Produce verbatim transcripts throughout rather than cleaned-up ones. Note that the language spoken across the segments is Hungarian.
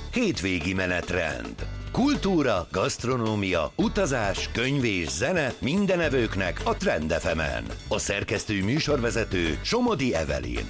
Hétvégi menetrend. Kultúra, gasztronómia, utazás, könyv és zene minden evőknek a Trend ef emen. A szerkesztő műsorvezető Somodi Evelyn.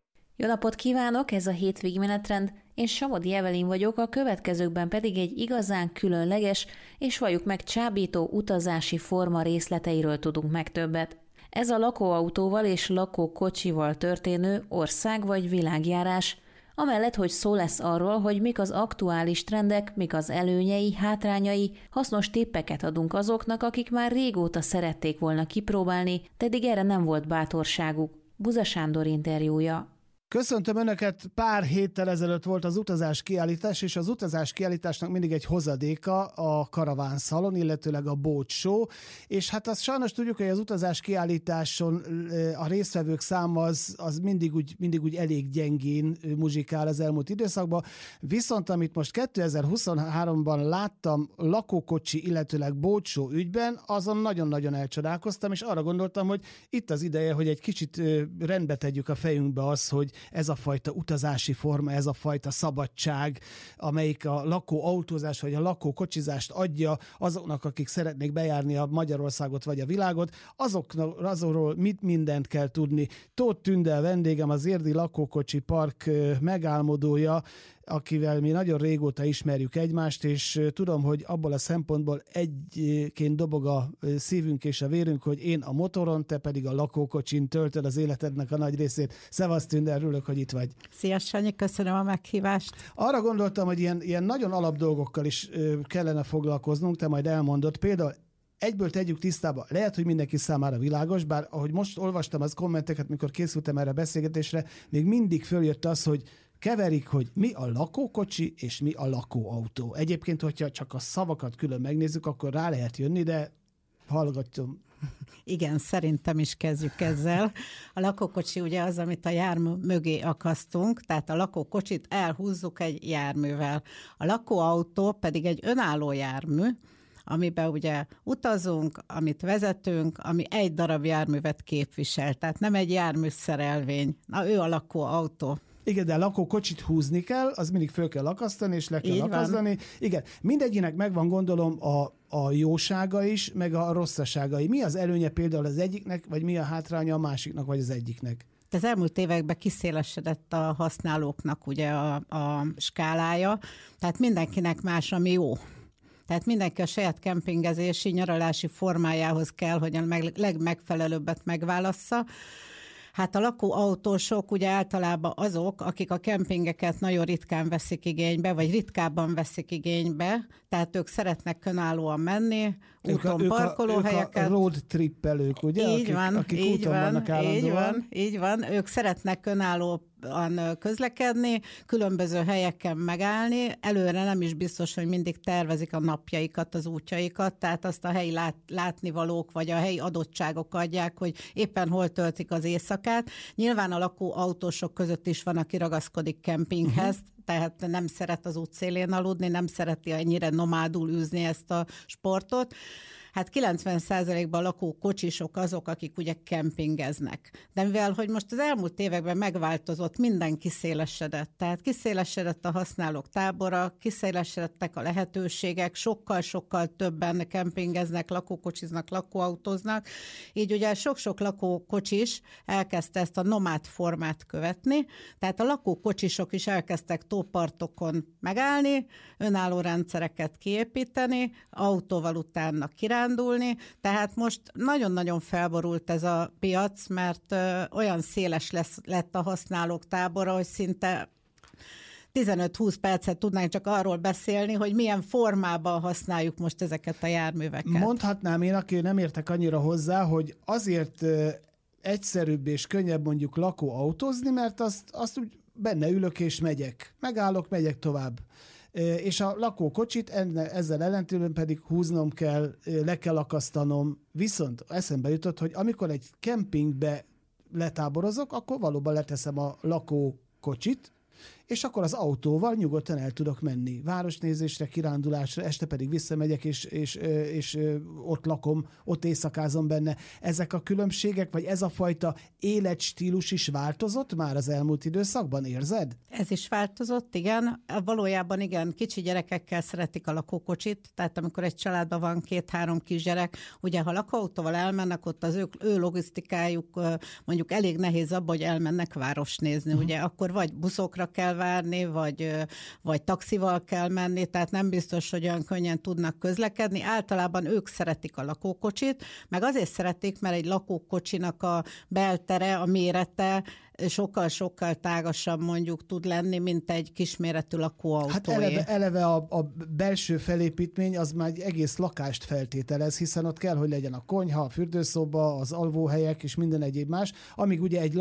Jó napot kívánok, ez a Hétvégi menetrend. Én Somodi Evelyn vagyok, a következőkben pedig egy igazán különleges és valljuk meg csábító utazási forma részleteiről tudunk meg többet. Ez a lakóautóval és lakókocsival történő ország- vagy világjárás, amellett, hogy szó lesz arról, hogy mik az aktuális trendek, mik az előnyei, hátrányai, hasznos tippeket adunk azoknak, akik már régóta szerették volna kipróbálni, de eddig erre nem volt bátorságuk. Buza Sándor interjúja. Köszöntöm Önöket, pár héttel ezelőtt volt az utazás kiállítás, és az utazás kiállításnak mindig egy hozadéka a Karaván Szalon, illetőleg a Boat Show, és hát azt sajnos tudjuk, hogy az utazás kiállításon a résztvevők száma az, az mindig, úgy, mindig úgy elég gyengén muzsikál az elmúlt időszakban, viszont amit most kétezer-huszonháromban láttam lakókocsi, illetőleg Boat Show ügyben, azon nagyon-nagyon elcsodálkoztam, és arra gondoltam, hogy itt az ideje, hogy egy kicsit rendbe tegyük a fejünkbe az, hogy ez a fajta utazási forma, ez a fajta szabadság, amelyik a lakóautózás vagy a lakókocsizást adja azoknak, akik szeretnék bejárni a Magyarországot vagy a világot, azoknak, azokról mit mindent kell tudni. Tóth Tündel vendégem, az Érdi Lakókocsi Park megálmodója, akivel mi nagyon régóta ismerjük egymást, és tudom, hogy abból a szempontból egyként dobog a szívünk és a vérünk, hogy én a motoron, te pedig a lakókocsin töltöd az életednek a nagy részét. Szevasz Tündel, örülök, hogy itt vagy. Szia Sanyi, köszönöm a meghívást. Arra gondoltam, hogy ilyen, ilyen nagyon alap dolgokkal is kellene foglalkoznunk, te majd elmondod. Például egyből tegyük tisztába, lehet, hogy mindenki számára világos, bár ahogy most olvastam az kommenteket, mikor készültem erre a beszélgetésre, még mindig följött az, hogy keverik, hogy mi a lakókocsi és mi a lakóautó. Egyébként, hogyha csak a szavakat külön megnézzük, akkor rá lehet jönni, de hallgatom. Igen, szerintem is kezdjük ezzel. A lakókocsi ugye az, amit a jármű mögé akasztunk, tehát a lakókocsit elhúzzuk egy járművel. A lakóautó pedig egy önálló jármű, amiben ugye utazunk, amit vezetünk, ami egy darab járművet képvisel, tehát nem egy járműszerelvény. Na, ő a lakóautó. Igen, de a lakókocsit húzni kell, az mindig föl kell akasztani, és le kell Így akasztani. Van. Igen, mindegyinek megvan, gondolom, a, a jósága is, meg a rosszaságai. Mi az előnye például az egyiknek, vagy mi a hátránya a másiknak, vagy az egyiknek? Az elmúlt években kiszélesedett a használóknek ugye a, a skálája, tehát mindenkinek más, ami jó. Tehát mindenki a saját kempingezési, nyaralási formájához kell, hogy a legmegfelelőbbet megválassza. Hát a lakóautósok ugye általában azok, akik a kempingeket nagyon ritkán veszik igénybe, vagy ritkábban veszik igénybe, tehát ők szeretnek önállóan menni, úton ők a, parkolóhelyeket. Ők a road trippelők, ugye? Így akik, van, akik így úton van, vannak állandóan. így van, így van. Ők szeretnek önállóan közlekedni, különböző helyeken megállni, előre nem is biztos, hogy mindig tervezik a napjaikat, az útjaikat, tehát azt a helyi lát, látnivalók, vagy a helyi adottságok adják, hogy éppen hol töltik az éjszakát. Nyilván a lakóautósok között is van, aki ragaszkodik kempinghez, uh-huh. tehát nem szeret az útszélén aludni, nem szereti ennyire nomádul űzni ezt a sportot. Hát kilencven százalékban lakókocsisok azok, akik ugye kempingeznek. De mivel, hogy most az elmúlt években megváltozott, minden kiszélesedett. Tehát kiszélesedett a használók tábora, kiszélesedettek a lehetőségek, sokkal-sokkal többen kempingeznek, lakókocsiznak, lakóautóznak. Így ugye sok-sok lakókocsis elkezdte ezt a nomád formát követni, tehát a lakókocsisok is elkezdtek tópartokon megállni, önálló rendszereket kiépíteni, autóval utána kirándulni, tehát most nagyon-nagyon felborult ez a piac, mert ö, olyan széles lesz, lett a használók tábora, hogy szinte tizenöt-húsz percet tudnánk csak arról beszélni, hogy milyen formában használjuk most ezeket a járműveket. Mondhatnám én, aki nem értek annyira hozzá, hogy azért ö, egyszerűbb és könnyebb mondjuk lakóautózni, mert azt, azt úgy benne ülök és megyek. Megállok, megyek tovább. És a lakókocsit ezzel ellentétben pedig húznom kell, le kell akasztanom. Viszont eszembe jutott, hogy amikor egy kempingbe letáborozok, akkor valóban leteszem a lakókocsit, és akkor az autóval nyugodtan el tudok menni. Városnézésre, kirándulásra, este pedig visszamegyek, és, és, és, és ott lakom, ott éjszakázom benne. Ezek a különbségek, vagy ez a fajta életstílus is változott már az elmúlt időszakban, érzed? Ez is változott, igen. Valójában igen, kicsi gyerekekkel szeretik a lakókocsit, tehát amikor egy családban van két-három kisgyerek, ugye ha lakóautóval elmennek, ott az ő, ő logisztikájuk mondjuk elég nehéz abban, hogy elmennek város nézni, uh-huh. ugye akkor vagy buszokra kell várni, vagy, vagy taxival kell menni, tehát nem biztos, hogy olyan könnyen tudnak közlekedni. Általában ők szeretik a lakókocsit, meg azért szeretik, mert egy lakókocsinak a beltere, a mérete sokkal-sokkal tágasabb mondjuk tud lenni, mint egy kisméretű lakóautóé. Hát eleve, eleve a, a belső felépítmény az már egy egész lakást feltételez, hiszen ott kell, hogy legyen a konyha, a fürdőszoba, az alvóhelyek és minden egyéb más, amíg ugye egy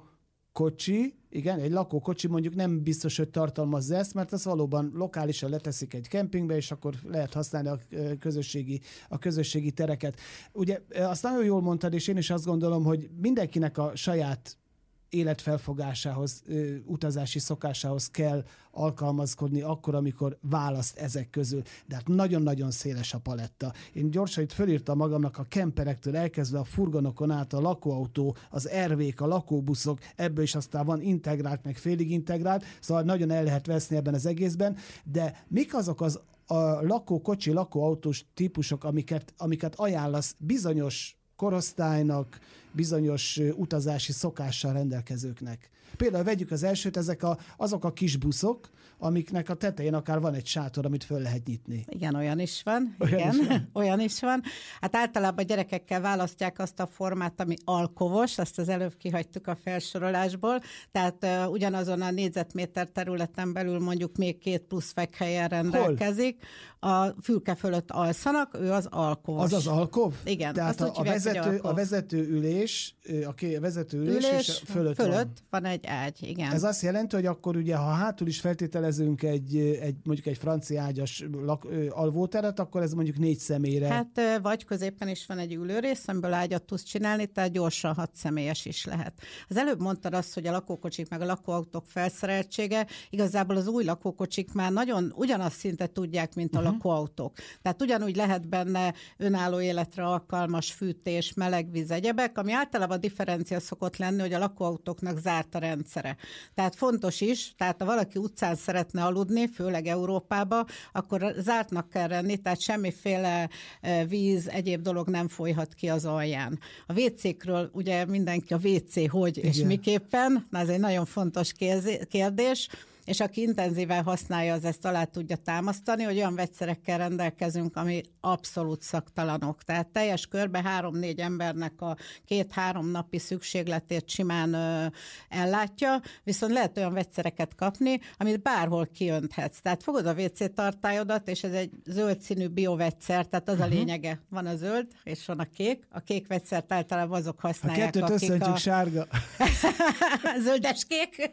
lakókocsi, igen, egy lakókocsi mondjuk nem biztos, hogy tartalmazza ezt, mert az valóban lokálisan leteszik egy kempingbe, és akkor lehet használni a közösségi, a közösségi tereket. Ugye azt nagyon jól mondtad, és én is azt gondolom, hogy mindenkinek a saját életfelfogásához, utazási szokásához kell alkalmazkodni akkor, amikor választ ezek közül. De hát nagyon-nagyon széles a paletta. Én gyorsan itt fölírtam magamnak a kemperektől elkezdve a furgonokon át a lakóautó, az er vék, a lakóbuszok, ebből is aztán van integrált, meg félig integrált, szóval nagyon el lehet veszni ebben az egészben, de mik azok az a lakókocsi, lakóautós típusok, amiket, amiket ajánlasz bizonyos korosztálynak, bizonyos utazási szokással rendelkezőknek. Például vegyük az elsőt, ezek a, azok a kis buszok, amiknek a tetején akár van egy sátor, amit föl lehet nyitni. Igen, olyan is van. Olyan Igen, is van. olyan is van. Hát általában a gyerekekkel választják azt a formát, ami alkovos, azt az előbb kihagytuk a felsorolásból, tehát uh, ugyanazon a négyzetméter területen belül mondjuk még két plusz fekhelyen rendelkezik. Hol? A fülke fölött alszanak, ő az alkovos. Az az alkov? Igen. Tehát a, a, vezető, a vezető ülés, a vezető ülés, ülés és fölött, fölött van. van egy ágy, igen. Ez azt jelenti, hogy akkor ugye, ha hátul is feltételezünk egy, egy mondjuk egy francia ágyas lak, ö, alvóteret, akkor ez mondjuk négy személyre. Hát vagy középen is van egy ülőrész, amiből ágyat tudsz csinálni, tehát gyorsan hat személyes is lehet. Az előbb mondtad azt, hogy a lakókocsik meg a lakóautók felszereltsége, igazából az új lakókocsik már nagyon ugyanazt szintet tudják, mint a uh-huh. lakóautók. Tehát ugyanúgy lehet benne önálló életre alkalmas fűtés, meleg víz, egyebek, ami általában differencia szokott lenni, hogy a lakóautóknak zárt a rendszere. Tehát fontos is, tehát ha valaki utcán szeretne aludni, főleg Európába, akkor zártnak kell lenni, tehát semmiféle víz, egyéb dolog nem folyhat ki az alján. A vécékről ugye mindenki a vécé hogy és igen. miképpen, na ez egy nagyon fontos kérdés, és aki intenzíven használja, az ezt alá tudja támasztani, hogy olyan vegyszerekkel rendelkezünk, ami abszolút szaktalanok. Tehát teljes körbe három-négy embernek a két-három napi szükségletét simán ö, ellátja, viszont lehet olyan vegyszereket kapni, amit bárhol kiönthetsz. Tehát fogod a vé cé tartályodat, és ez egy zöld színű biovegyszer, tehát az uh-huh. a lényege. Van a zöld, és van a kék. A kék vegyszert általában azok használják, a kettőt összöntjük, a... sárga. Zöldes kék.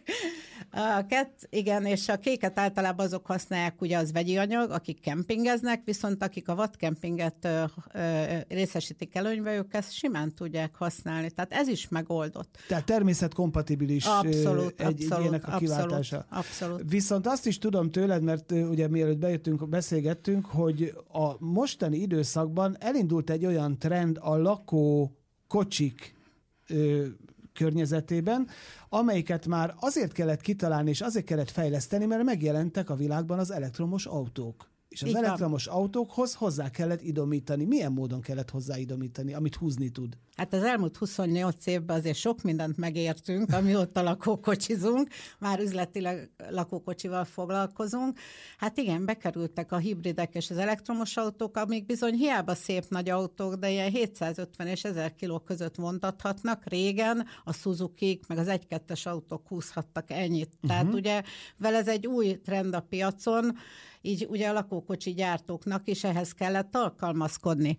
A kett, igen, és a kéket általában azok használják, ugye az vegyi anyag, akik kempingeznek, viszont akik a vadkempinget ö, ö, részesítik előnybe, ők ezt simán tudják használni. Tehát ez is megoldott. Tehát természetkompatibilis abszolút, egy, egy ilyenek a kiváltása. Abszolút, abszolút. Viszont azt is tudom tőled, mert ugye mielőtt bejöttünk, beszélgettünk, hogy a mostani időszakban elindult egy olyan trend a lakókocsik ö, környezetében, amelyiket már azért kellett kitalálni, és azért kellett fejleszteni, mert megjelentek a világban az elektromos autók. És az Igen. elektromos autókhoz hozzá kellett idomítani. Milyen módon kellett hozzá idomítani, amit húzni tud? Hát az elmúlt huszonnyolc évben azért sok mindent megértünk, amióta lakókocsizunk, már üzletileg lakókocsival foglalkozunk. Hát igen, bekerültek a hibridek és az elektromos autók, amik bizony hiába szép nagy autók, de ilyen hétszázötven és ezer kiló között vontathatnak. Régen a Suzuki-k, meg az egy-kettes autók húzhattak ennyit. Uh-huh. Tehát ugye vele ez egy új trend a piacon, így ugye a lakókocsi gyártóknak is ehhez kellett alkalmazkodni.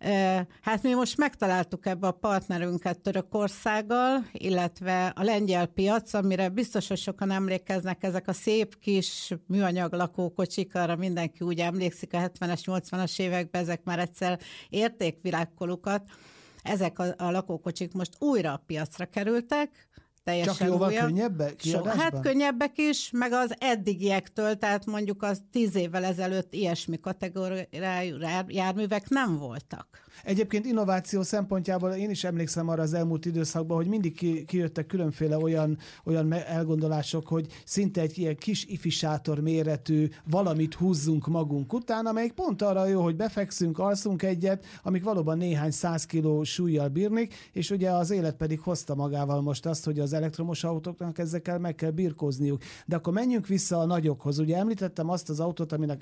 Hát mi most megtaláltuk ebbe a partnerünket Törökországgal, illetve a lengyel piac, amire biztos, hogy sokan emlékeznek, ezek a szép kis műanyag lakókocsik, arra mindenki úgy emlékszik a hetvenes, nyolcvanas években, ezek már egyszer érték világkolukat. Ezek a, a lakókocsik most újra a piacra kerültek, teljesen Csak jóval újabb. könnyebbek kiadásban? Hát könnyebbek is, meg az eddigiektől, tehát mondjuk az tíz évvel ezelőtt ilyesmi kategóriájú járművek nem voltak. Egyébként innováció szempontjából én is emlékszem arra az elmúlt időszakban, hogy mindig ki, kijöttek különféle olyan, olyan elgondolások, hogy szinte egy ilyen kis ifisátor méretű valamit húzzunk magunk után, amelyik pont arra jó, hogy befekszünk, alszunk egyet, amik valóban néhány száz kiló súlyjal bírnik, és ugye az élet pedig hozta magával most azt, hogy az elektromos autóknak ezekkel meg kell birkózniuk. De akkor menjünk vissza a nagyokhoz. Ugye említettem azt az autót, aminek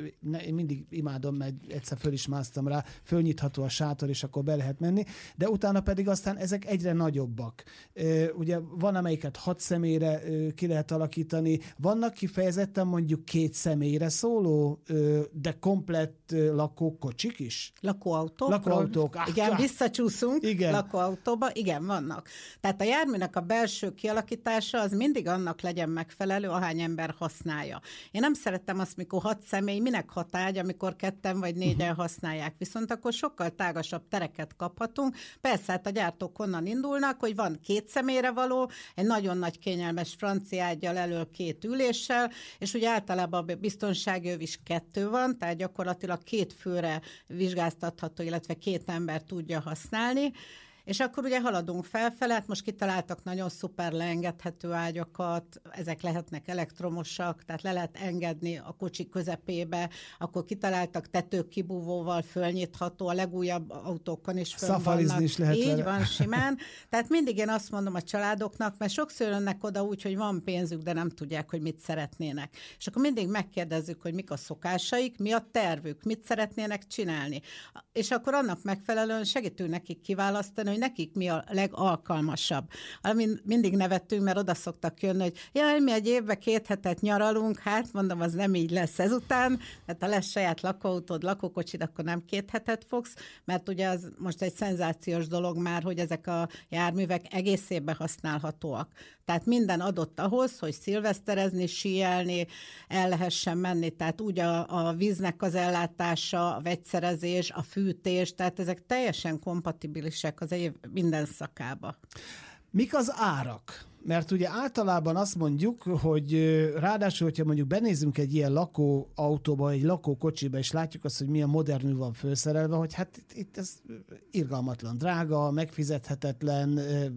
én mindig imádom, mert egyszer föl is másztam rá, fölnyitható a sátor, és akkor be lehet menni, de utána pedig aztán ezek egyre nagyobbak. Ugye van, amelyiket hat személyre ki lehet alakítani, vannak kifejezetten mondjuk két személyre szóló, de komplett lakókocsik is? Lakóautók. Lakóautók. Ah, igen, ah, visszacsúszunk igen. lakóautóba. Igen, vannak. Tehát a járműnek a belső kialakítása az mindig annak legyen megfelelő, ahány ember használja. Én nem szerettem azt, mikor hat személy, minek hat ágy, amikor ketten vagy négyen uh-huh. használják. Viszont akkor sokkal tágasabb tereket kaphatunk. Persze, hát a gyártók onnan indulnak, hogy van két személyre való, egy nagyon nagy kényelmes francia ággyal elől két üléssel, és ugye általában a biztonsági öv is kettő van, tehát gyakorlatilag két főre vizsgáztatható, illetve két ember tudja használni. És akkor ugye haladunk felfele, hát most kitaláltak nagyon szuper leengedhető ágyakat, ezek lehetnek elektromosak, tehát le lehet engedni a kocsi közepébe, akkor kitaláltak tetőkibúvóval fölnyitható, a legújabb autókon is fönn vannak. Is lehet Így vele. van, simán. Tehát mindig én azt mondom a családoknak, mert sokszor jönnek oda úgy, hogy van pénzük, de nem tudják, hogy mit szeretnének. És akkor mindig megkérdezzük, hogy mik a szokásaik, mi a tervük, mit szeretnének csinálni. És akkor annak megfelelően segítünk nekik kiválasztani, hogy nekik mi a legalkalmasabb. Amin mindig nevettünk, mert oda szoktak jönni, hogy jaj, mi egy évben két hetet nyaralunk, hát mondom, az nem így lesz ezután, tehát ha lesz saját lakóautód, lakókocsid, akkor nem két hetet fogsz, mert ugye az most egy szenzációs dolog már, hogy ezek a járművek egész évben használhatóak. Tehát minden adott ahhoz, hogy szilveszterezni, síelni, el lehessen menni, tehát úgy a, a víznek az ellátása, a vegyszerezés, a fűtés, tehát ezek teljesen kompatibilisek az év minden szakába. Mik az árak? Mert ugye általában azt mondjuk, hogy ráadásul, hogyha mondjuk benézünk egy ilyen lakóautóba, egy lakókocsiba, és látjuk azt, hogy milyen modernül van felszerelve, hogy hát itt, itt ez irgalmatlan drága, megfizethetetlen,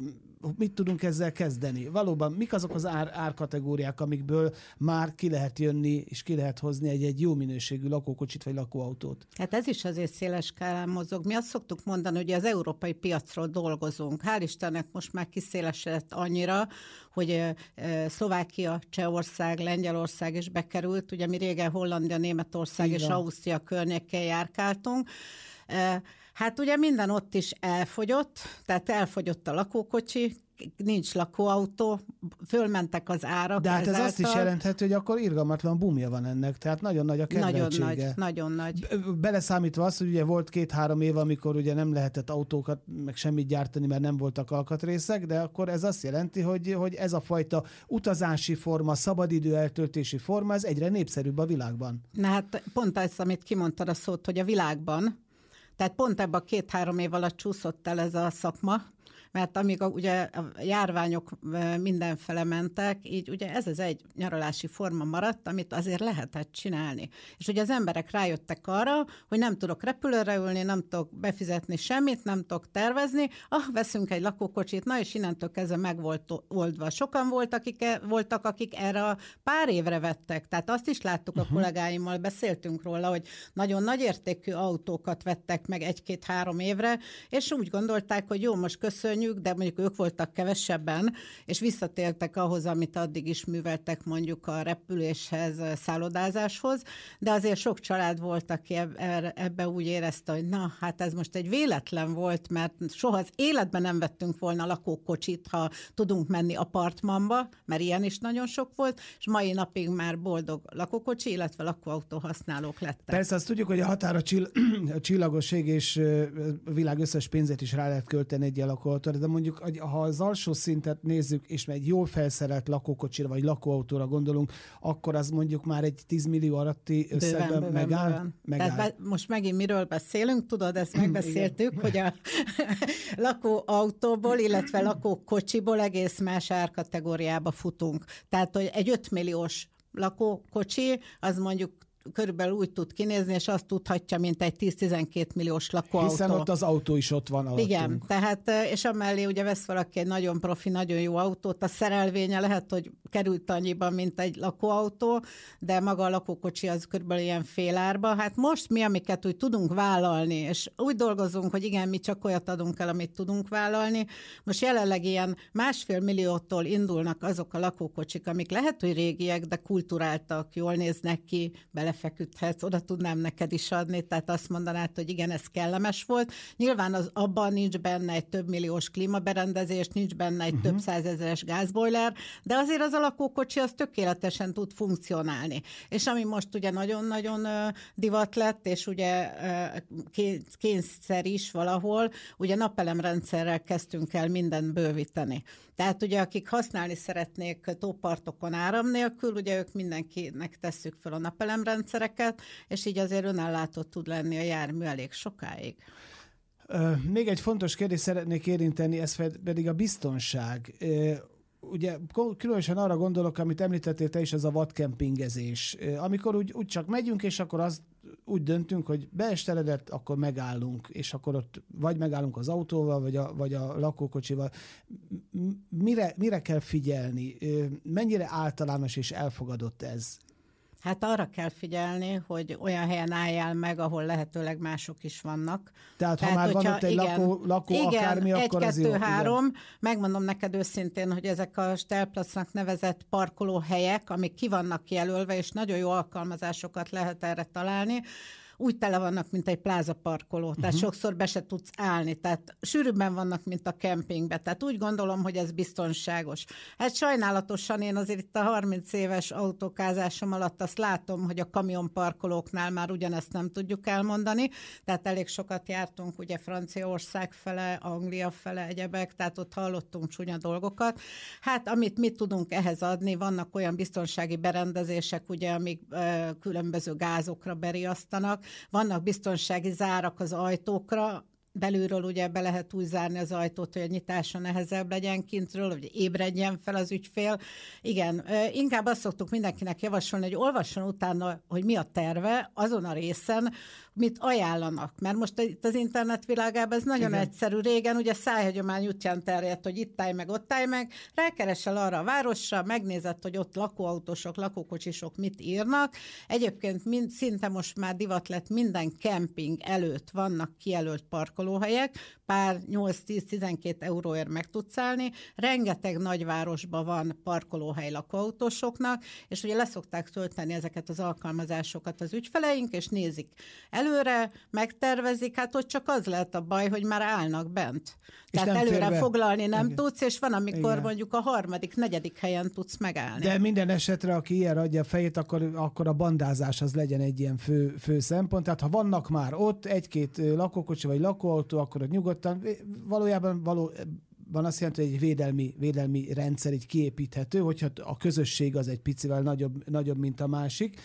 mit tudunk ezzel kezdeni? Valóban mik azok az ár, árkategóriák, amikből már ki lehet jönni, és ki lehet hozni egy, egy jó minőségű lakókocsit vagy lakóautót? Hát ez is azért széles skálán mozog. Mi azt szoktuk mondani, hogy az európai piacról dolgozunk. Hál' Istennek most már kiszélesedett annyira, hogy Szlovákia, Csehország, Lengyelország is bekerült. Ugye mi régen Hollandia, Németország és Ausztria környékén járkáltunk. Hát ugye minden ott is elfogyott, tehát elfogyott a lakókocsi, nincs lakóautó, fölmentek az árak. De hát ez ezáltal. Azt is jelenthető, hogy akkor irgalmatlan bumja van ennek, tehát nagyon nagy a kedveltsége. Nagyon nagy, nagyon nagy. Beleszámítva azt, hogy ugye volt két-három év, amikor ugye nem lehetett autókat, meg semmit gyártani, mert nem voltak alkatrészek, de akkor ez azt jelenti, hogy, hogy ez a fajta utazási forma, szabadidő eltöltési forma, ez egyre népszerűbb a világban. Na hát pont ez, amit kimondtad a szót, hogy a világban, tehát pont ebben a két-három év alatt csúszott el ez a szakma, mert amíg a, ugye a járványok mindenfele mentek, így ugye ez az egy nyaralási forma maradt, amit azért lehetett csinálni. És ugye az emberek rájöttek arra, hogy nem tudok repülőre ülni, nem tudok befizetni semmit, nem tudok tervezni, ah, veszünk egy lakókocsit, na és innentől kezdve meg volt oldva. Sokan volt, akik, voltak, akik erre a pár évre vettek. Tehát azt is láttuk uh-huh. a kollégáimmal, beszéltünk róla, hogy nagyon nagy értékű autókat vettek meg egy-két-három évre, és úgy gondolták, hogy jó, most köszönjük, de mondjuk ők voltak kevesebben, és visszatértek ahhoz, amit addig is műveltek mondjuk a repüléshez, szállodázáshoz, de azért sok család volt, aki ebbe úgy érezte, hogy na, hát ez most egy véletlen volt, mert soha az életben nem vettünk volna lakókocsit, ha tudunk menni apartmanba, mert ilyen is nagyon sok volt, és mai napig már boldog lakókocsi, illetve lakóautó használók lettek. Persze azt tudjuk, hogy a határa csill- a csillagosség és a világ összes pénzét is rá lehet költeni egy ilyen lakóautóra, lakóautóra, de mondjuk, ha az alsó szintet nézzük, és egy jól felszerelt lakókocsira, vagy lakóautóra gondolunk, akkor az mondjuk már egy tíz millió alatti összegben bőven, bőven, megáll. Bőven. megáll. Tehát be, most megint miről beszélünk, tudod, ezt megbeszéltük, hogy a lakóautóból, illetve lakókocsiból egész más árkategóriába futunk. Tehát, hogy egy öt milliós lakókocsi, az mondjuk körülbelül úgy tud kinézni, és azt tudhatja, mint egy tíz-tizenkét milliós lakóautó. Hiszen ott az autó is ott van alattunk. Igen, tehát, és amellé ugye vesz valaki egy nagyon profi, nagyon jó autót, a szerelvénye lehet, hogy került annyiban, mint egy lakóautó, de maga a lakókocsi az körülbelül ilyen félárba. Hát most mi, amiket úgy tudunk vállalni, és úgy dolgozunk, hogy igen, mi csak olyat adunk el, amit tudunk vállalni. Most jelenleg ilyen másfél milliótól indulnak azok a lakókocsik, amik lehet, hogy régiek, de kulturáltak, jól néznek ki, bele feküdhetsz, oda tudnám neked is adni, tehát azt mondanád, hogy igen, ez kellemes volt. Nyilván az, abban nincs benne egy több milliós klímaberendezés, nincs benne egy uh-huh. több százezeres gázbojler, de azért az a lakókocsi az tökéletesen tud funkcionálni. És ami most ugye nagyon-nagyon uh, divat lett, és ugye uh, kényszer is valahol, ugye napelemrendszerrel kezdtünk el mindent bővíteni. Tehát ugye akik használni szeretnék tópartokon áram nélkül, ugye ők mindenkinek tesszük fel a napelemrendszereket, és így azért önellátott tud lenni a jármű elég sokáig. Még egy fontos kérdést szeretnék érinteni, ez pedig a biztonság. Ugye különösen arra gondolok, amit említettél te is, az a vadkempingezés. Amikor úgy, úgy csak megyünk, és akkor azt úgy döntünk, hogy beesteledett, akkor megállunk, és akkor ott vagy megállunk az autóval, vagy a, vagy a lakókocsival. Mire, mire kell figyelni? Mennyire általános és elfogadott ez? Hát arra kell figyelni, hogy olyan helyen álljál meg, ahol lehetőleg mások is vannak. Tehát, Tehát ha már van ott egy igen, lakó, lakó igen, akármi, egy, akkor kettő, az jó. három. Igen. Megmondom neked őszintén, hogy ezek a Stellplasznak nevezett parkolóhelyek, amik ki vannak jelölve, és nagyon jó alkalmazásokat lehet erre találni, úgy tele vannak, mint egy plázaparkoló, tehát uh-huh. sokszor be se tudsz állni, tehát sűrűbben vannak, mint a kempingbe, tehát úgy gondolom, hogy ez biztonságos. Hát sajnálatosan én azért itt a harminc éves autókázásom alatt azt látom, hogy a kamionparkolóknál már ugyanezt nem tudjuk elmondani, tehát elég sokat jártunk ugye Franciaország fele, Anglia fele, egyebek, tehát ott hallottunk csúnya dolgokat. Hát amit mi tudunk ehhez adni, vannak olyan biztonsági berendezések, ugye, amik ö, különböző gázokra beriasztanak, vannak biztonsági zárak az ajtókra, belülről ugye be lehet úgy zárni az ajtót, hogy a nyitása nehezebb legyen, kintről, hogy ébredjen fel az ügyfél. Igen, inkább azt szoktuk mindenkinek javasolni, hogy olvasson utána, hogy mi a terve azon a részen, mit ajánlanak. Mert most itt az internet világában ez nagyon igen. egyszerű. Régen ugye szájhagyomány útján terjedt, hogy itt állj meg, ott állj meg, rákeresel arra a városra, megnézed, hogy ott lakóautósok, lakókocsisok mit írnak. Egyébként mind, szinte most már divat lett, minden kemping előtt vannak kijelölt parkolóhelyek, pár nyolc-tíz-tizenkét euróért meg tudsz állni. Rengeteg nagyvárosban van parkolóhely lakóautósoknak, és ugye leszokták tölteni ezeket az alkalmazásokat az ügyfeleink, és nézik előre, megtervezik, hát ott csak az lehet a baj, hogy már állnak bent. És tehát előre foglalni nem igen. tudsz, és van, amikor igen. mondjuk a harmadik, negyedik helyen tudsz megállni. De minden esetre, aki ilyen adja a fejét, akkor, akkor a bandázás az legyen egy ilyen fő, fő szempont. Tehát ha vannak már ott egy-két lakókocsi vagy lakóautó, akkor ott nyugodtan, valójában való, van azt jelenti, hogy egy védelmi, védelmi rendszer így kiépíthető, hogyha a közösség az egy picivel nagyobb, nagyobb mint a másik.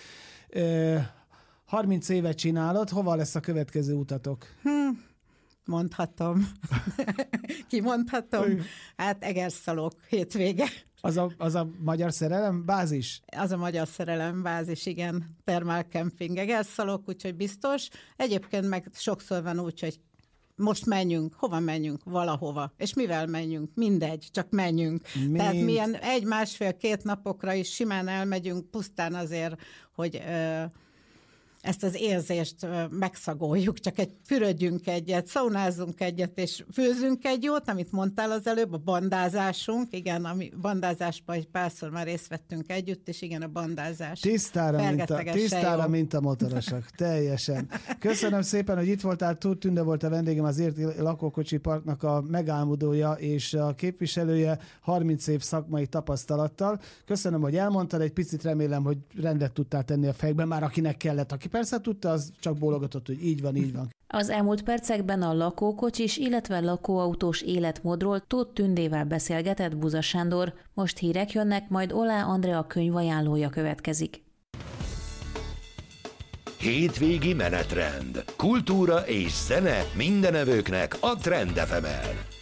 harminc évet csinálod, hova lesz a következő utatok? Hmm, mondhatom. Kimondhatom? Hát Egerszalók hétvége. Az a, az a magyar szerelem bázis? Az a magyar szerelem bázis, igen. Termálkemping Egerszalók, úgyhogy biztos. Egyébként meg sokszor van úgy, hogy most menjünk, hova menjünk? Valahova. És mivel menjünk? Mindegy, csak menjünk. Mind. Tehát milyen egy, másfél, két napokra is simán elmegyünk, pusztán azért, hogy ö, ezt az érzést ö, megszagoljuk, csak egy fürödjünk egyet, szaunázunk egyet, és főzünk egy jót, amit mondtál az előbb, a bandázásunk, igen, ami bandázásban egy párszor már részt vettünk együtt, és igen, a bandázás. Tisztára, mint a, tisztára mint a motorosok, teljesen. Köszönöm szépen, hogy itt voltál, Tóth Tünde volt a vendégem, az Érti Lakókocsi Parknak a megálmodója és a képviselője, harminc év szakmai tapasztalattal. Köszönöm, hogy elmondtad, egy picit remélem, hogy rendet tudtál tenni a fejekben, már akinek kellett, aki persze tudta, az csak bólogatott, hogy így van, így van. Az elmúlt percekben a lakókocsis, illetve lakóautós életmódról Tóth Tündével beszélgetett Buza Sándor. Most hírek jönnek, majd Olá Andrea könyvajánlója következik. Hétvégi menetrend. Kultúra és zene mindenevőknek a Trend ef emen.